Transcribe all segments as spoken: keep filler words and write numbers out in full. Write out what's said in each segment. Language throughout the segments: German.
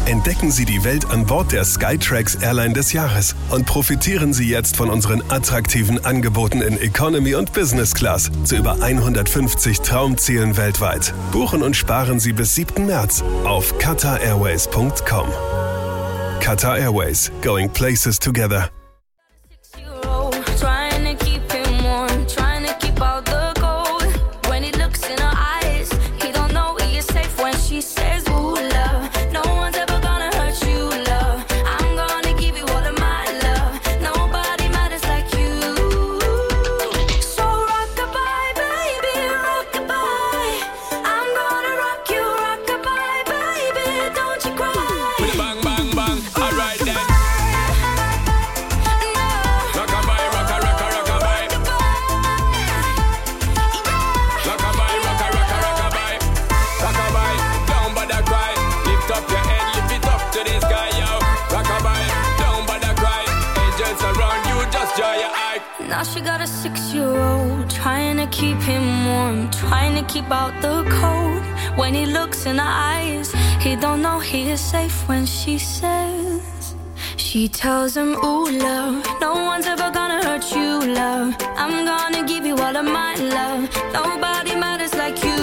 Entdecken Sie die Welt an Bord der Skytrax Airline des Jahres und profitieren Sie jetzt von unseren attraktiven Angeboten in Economy und Business Class zu über hundertfünfzig Traumzielen weltweit. Buchen und sparen Sie bis siebten März auf qatar airways punkt com. Qatar Airways, going places together. Now she got a six-year-old, trying to keep him warm, trying to keep out the cold. When he looks in her eyes, he don't know he is safe when she says. She tells him, ooh, love, no one's ever gonna hurt you, love. I'm gonna give you all of my love. Nobody matters like you.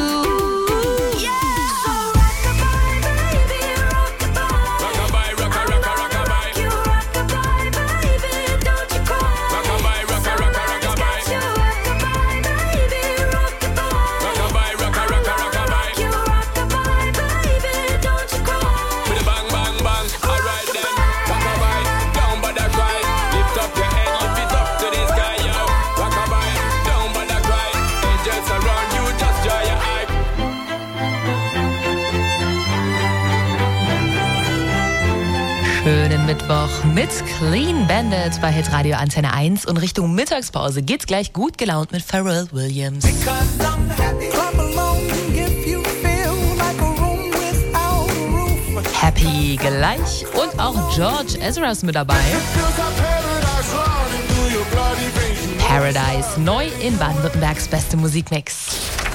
Schönen Mittwoch mit Clean Bandit bei Hitradio Antenne eins und Richtung Mittagspause geht's gleich gut gelaunt mit Pharrell Williams. Happy gleich und auch George Ezra ist mit dabei. Paradise neu in Baden-Württembergs beste Musikmix.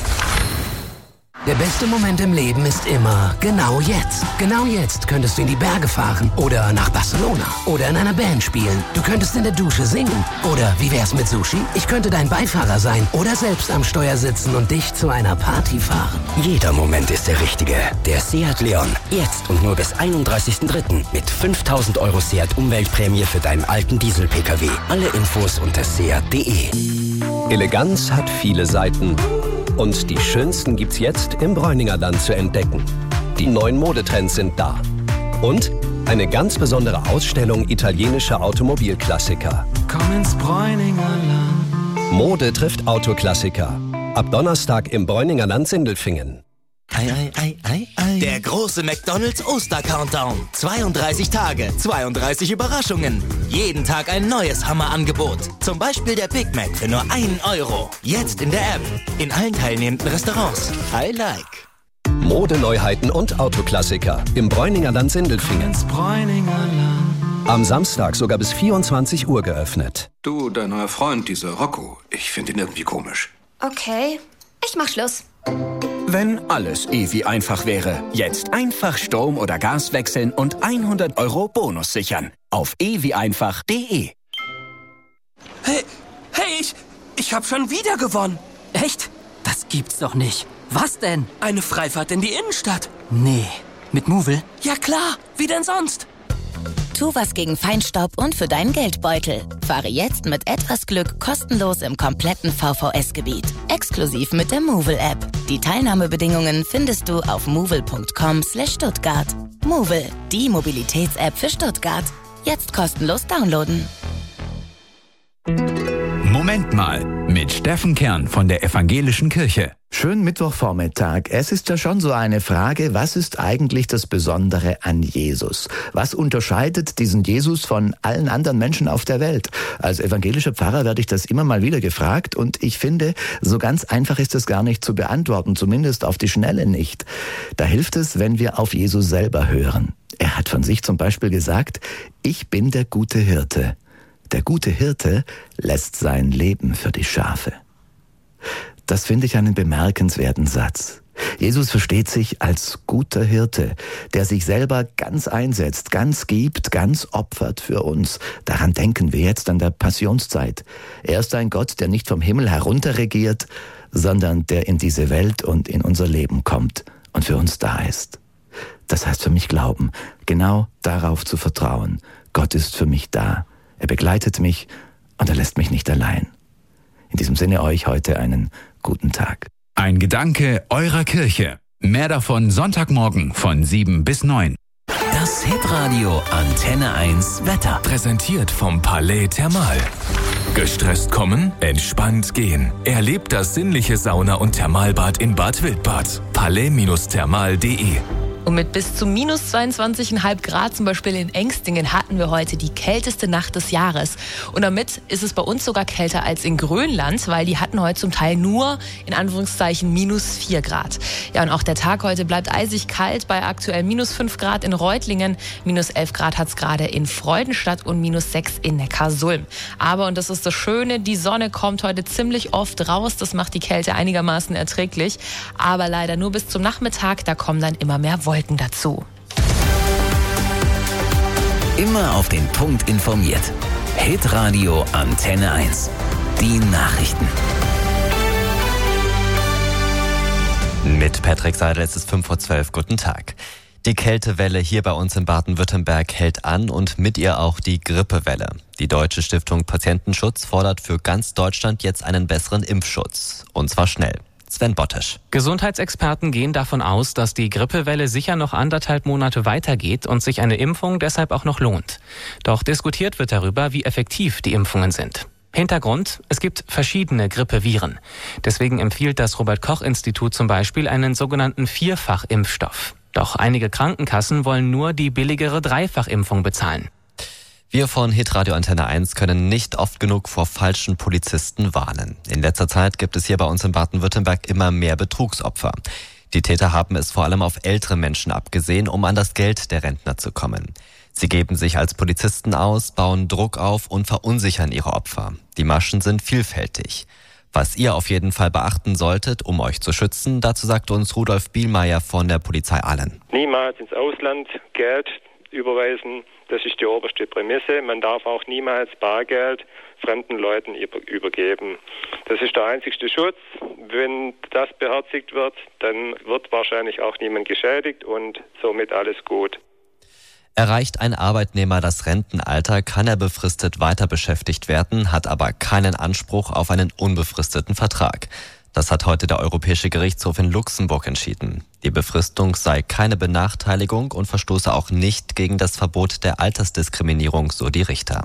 Der beste Moment im Leben ist immer genau jetzt. Genau jetzt könntest du in die Berge fahren oder nach Barcelona oder in einer Band spielen. Du könntest in der Dusche singen. Oder wie wär's mit Sushi? Ich könnte dein Beifahrer sein oder selbst am Steuer sitzen und dich zu einer Party fahren. Jeder Moment ist der richtige. Der Seat Leon. Jetzt und nur bis einunddreißigsten dritten mit fünftausend Euro Seat Umweltprämie für deinen alten Diesel-P K W. Alle Infos unter seat punkt de. Eleganz hat viele Seiten. Und die schönsten gibt's jetzt im Bräuninger Land zu entdecken. Die neuen Modetrends sind da. Und eine ganz besondere Ausstellung italienischer Automobilklassiker. Komm ins Bräuninger Land. Mode trifft Autoklassiker. Ab Donnerstag im Bräuninger Land Sindelfingen. Ei, ei, ei, ei, ei. Der große McDonald's Oster-Countdown. zweiunddreißig Tage, zweiunddreißig Überraschungen. Jeden Tag ein neues Hammerangebot. Zum Beispiel der Big Mac für nur einen Euro. Jetzt in der App. In allen teilnehmenden Restaurants. I like. Modeneuheiten und Autoklassiker im Bräuninger Land Sindelfingen. Ins Bräuninger Land. Am Samstag sogar bis vierundzwanzig Uhr geöffnet. Du, dein neuer Freund, dieser Rocco, ich finde ihn irgendwie komisch. Okay, ich mach Schluss. Wenn alles Evi einfach wäre. Jetzt einfach Strom oder Gas wechseln und hundert Euro Bonus sichern. Auf evi einfach punkt de. Hey, hey, ich, ich hab schon wieder gewonnen. Echt? Das gibt's doch nicht. Was denn? Eine Freifahrt in die Innenstadt. Nee, mit Movil? Ja klar, wie denn sonst? Tu was gegen Feinstaub und für deinen Geldbeutel. Fahre jetzt mit etwas Glück kostenlos im kompletten V V S-Gebiet. Exklusiv mit der Movil-App. Die Teilnahmebedingungen findest du auf movil punkt com slash Stuttgart. Movil, die Mobilitäts-App für Stuttgart. Jetzt kostenlos downloaden. Moment mal, mit Steffen Kern von der Evangelischen Kirche. Schönen Mittwochvormittag. Es ist ja schon so eine Frage, was ist eigentlich das Besondere an Jesus? Was unterscheidet diesen Jesus von allen anderen Menschen auf der Welt? Als evangelischer Pfarrer werde ich das immer mal wieder gefragt und ich finde, so ganz einfach ist es gar nicht zu beantworten, zumindest auf die Schnelle nicht. Da hilft es, wenn wir auf Jesus selber hören. Er hat von sich zum Beispiel gesagt, ich bin der gute Hirte. Der gute Hirte lässt sein Leben für die Schafe. Das finde ich einen bemerkenswerten Satz. Jesus versteht sich als guter Hirte, der sich selber ganz einsetzt, ganz gibt, ganz opfert für uns. Daran denken wir jetzt an der Passionszeit. Er ist ein Gott, der nicht vom Himmel herunter regiert, sondern der in diese Welt und in unser Leben kommt und für uns da ist. Das heißt für mich glauben, genau darauf zu vertrauen. Gott ist für mich da. Er begleitet mich und er lässt mich nicht allein. In diesem Sinne euch heute einen guten Tag. Ein Gedanke eurer Kirche. Mehr davon Sonntagmorgen von sieben bis neun. Das Hitradio Antenne eins Wetter. Präsentiert vom Palais Thermal. Gestresst kommen, entspannt gehen. Erlebt das sinnliche Sauna- und Thermalbad in Bad Wildbad. palais Thermal punkt de. Und mit bis zu minus zweiundzwanzig Komma fünf Grad zum Beispiel in Engstingen hatten wir heute die kälteste Nacht des Jahres. Und damit ist es bei uns sogar kälter als in Grönland, weil die hatten heute zum Teil nur, in Anführungszeichen, minus vier Grad. Ja, und auch der Tag heute bleibt eisig kalt bei aktuell minus fünf Grad in Reutlingen, minus elf Grad hat es gerade in Freudenstadt und minus sechs in Neckarsulm. Aber, und das ist das Schöne, die Sonne kommt heute ziemlich oft raus, das macht die Kälte einigermaßen erträglich. Aber leider nur bis zum Nachmittag, da kommen dann immer mehr Wolken dazu. Immer auf den Punkt informiert. Hitradio Antenne eins. Die Nachrichten. Mit Patrick Seidel, es ist fünf vor zwölf. Guten Tag. Die Kältewelle hier bei uns in Baden-Württemberg hält an und mit ihr auch die Grippewelle. Die Deutsche Stiftung Patientenschutz fordert für ganz Deutschland jetzt einen besseren Impfschutz. Und zwar schnell. Sven Bottisch. Gesundheitsexperten gehen davon aus, dass die Grippewelle sicher noch anderthalb Monate weitergeht und sich eine Impfung deshalb auch noch lohnt. Doch diskutiert wird darüber, wie effektiv die Impfungen sind. Hintergrund: Es gibt verschiedene Grippeviren. Deswegen empfiehlt das Robert-Koch-Institut zum Beispiel einen sogenannten Vierfach-Impfstoff. Doch einige Krankenkassen wollen nur die billigere Dreifachimpfung bezahlen. Wir von Hitradio Antenne eins können nicht oft genug vor falschen Polizisten warnen. In letzter Zeit gibt es hier bei uns in Baden-Württemberg immer mehr Betrugsopfer. Die Täter haben es vor allem auf ältere Menschen abgesehen, um an das Geld der Rentner zu kommen. Sie geben sich als Polizisten aus, bauen Druck auf und verunsichern ihre Opfer. Die Maschen sind vielfältig. Was ihr auf jeden Fall beachten solltet, um euch zu schützen, dazu sagt uns Rudolf Bielmeier von der Polizei Aalen. Niemals ins Ausland Geld überweisen. Das ist die oberste Prämisse. Man darf auch niemals Bargeld fremden Leuten übergeben. Das ist der einzigste Schutz. Wenn das beherzigt wird, dann wird wahrscheinlich auch niemand geschädigt und somit alles gut. Erreicht ein Arbeitnehmer das Rentenalter, kann er befristet weiter beschäftigt werden, hat aber keinen Anspruch auf einen unbefristeten Vertrag. Das hat heute der Europäische Gerichtshof in Luxemburg entschieden. Die Befristung sei keine Benachteiligung und verstoße auch nicht gegen das Verbot der Altersdiskriminierung, so die Richter.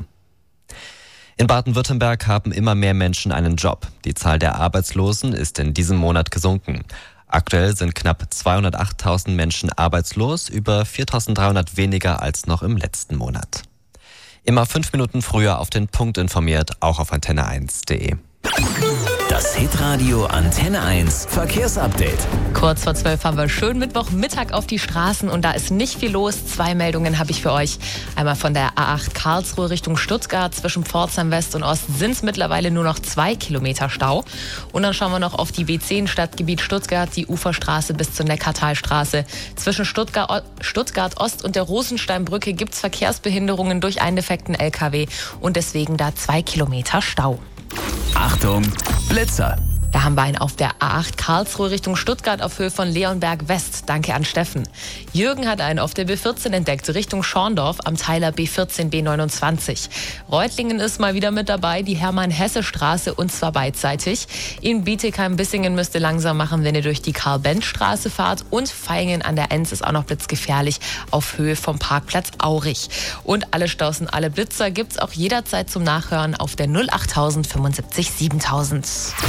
In Baden-Württemberg haben immer mehr Menschen einen Job. Die Zahl der Arbeitslosen ist in diesem Monat gesunken. Aktuell sind knapp zweihundertachttausend Menschen arbeitslos, über viertausenddreihundert weniger als noch im letzten Monat. Immer fünf Minuten früher auf den Punkt informiert, auch auf antenne eins punkt de. Das Hitradio Antenne eins Verkehrsupdate. Kurz vor zwölf haben wir schön Mittwochmittag auf die Straßen und da ist nicht viel los. Zwei Meldungen habe ich für euch. Einmal von der A acht Karlsruhe Richtung Stuttgart. Zwischen Pforzheim West und Ost sind es mittlerweile nur noch zwei Kilometer Stau. Und dann schauen wir noch auf die B zehn Stadtgebiet Stuttgart, die Uferstraße bis zur Neckartalstraße. Zwischen Stuttgart, Stuttgart Ost und der Rosensteinbrücke gibt es Verkehrsbehinderungen durch einen defekten L K W und deswegen da zwei Kilometer Stau. Achtung, Blitzer! Da haben wir einen auf der A acht Karlsruhe Richtung Stuttgart auf Höhe von Leonberg West. Danke an Steffen. Jürgen hat einen auf der B vierzehn entdeckt, Richtung Schorndorf am Teiler B vierzehn B neunundzwanzig. Reutlingen ist mal wieder mit dabei, die Hermann-Hesse-Straße und zwar beidseitig. In Bietigheim-Bissingen müsst ihr langsam machen, wenn ihr durch die Karl-Benz-Straße fahrt. Und Vaihingen an der Enz ist auch noch blitzgefährlich auf Höhe vom Parkplatz Aurich. Und alle Staus und alle Blitzer gibt's auch jederzeit zum Nachhören auf der null achttausend fünfundsiebzig siebentausend.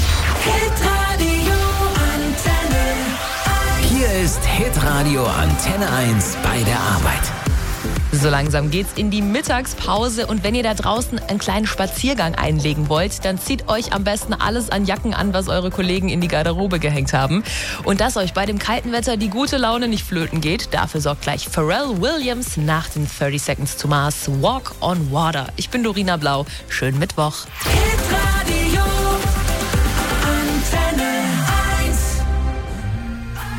Hitradio Antenne eins. Hier ist Hitradio Antenne eins bei der Arbeit. So langsam geht's in die Mittagspause und wenn ihr da draußen einen kleinen Spaziergang einlegen wollt, dann zieht euch am besten alles an Jacken an, was eure Kollegen in die Garderobe gehängt haben. Und dass euch bei dem kalten Wetter die gute Laune nicht flöten geht, dafür sorgt gleich Pharrell Williams nach den thirty Seconds to Mars Walk on Water. Ich bin Dorina Blau. Schönen Mittwoch. Hitradio Antenne eins.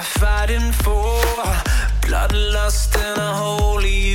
fighting for? Bloodlust and a holy